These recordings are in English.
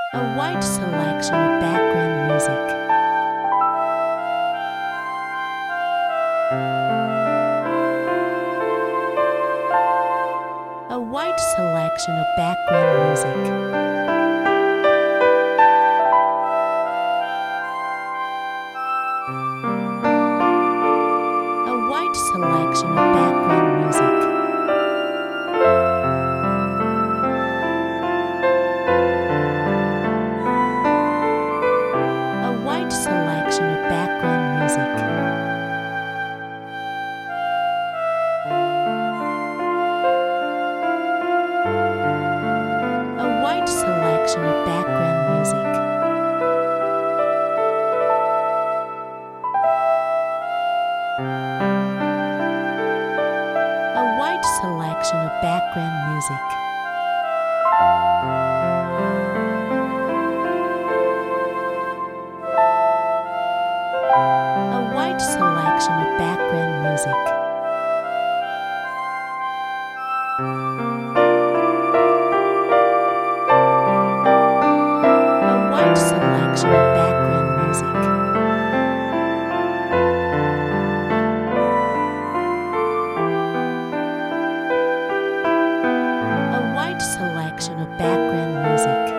A wide selection of background music. A wide selection of background music. A wide selection of background music. A wide selection of background music. A wide selection of background music. A wide selection of background music. A wide selection of background music. A wide selection of background music. A wide selection of background music.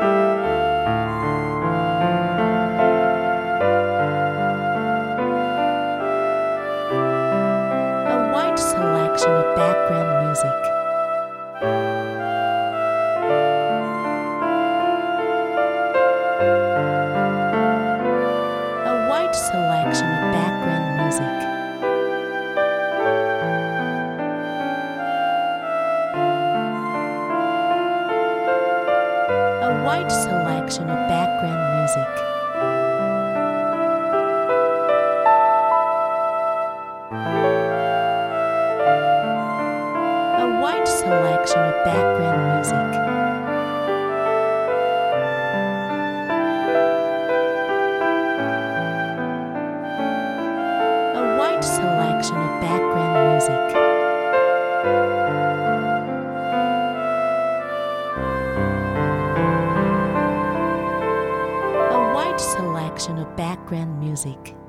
A wide selection of background music. A wide selection of background music. A wide selection of background music. A wide selection of background music. A wide selection of background music. A wide selection of background music.